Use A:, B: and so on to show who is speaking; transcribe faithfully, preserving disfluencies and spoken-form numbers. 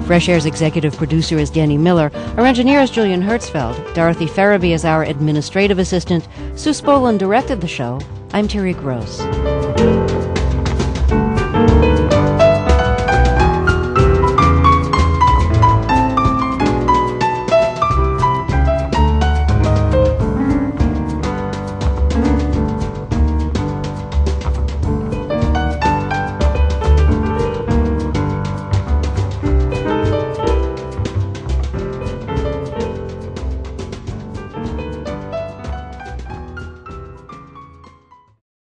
A: Fresh Air's executive producer is Danny Miller. Our engineer is Julian Hertzfeld. Dorothy Farabee is our administrative assistant. Sue Spolin directed the show. I'm Terry Gross.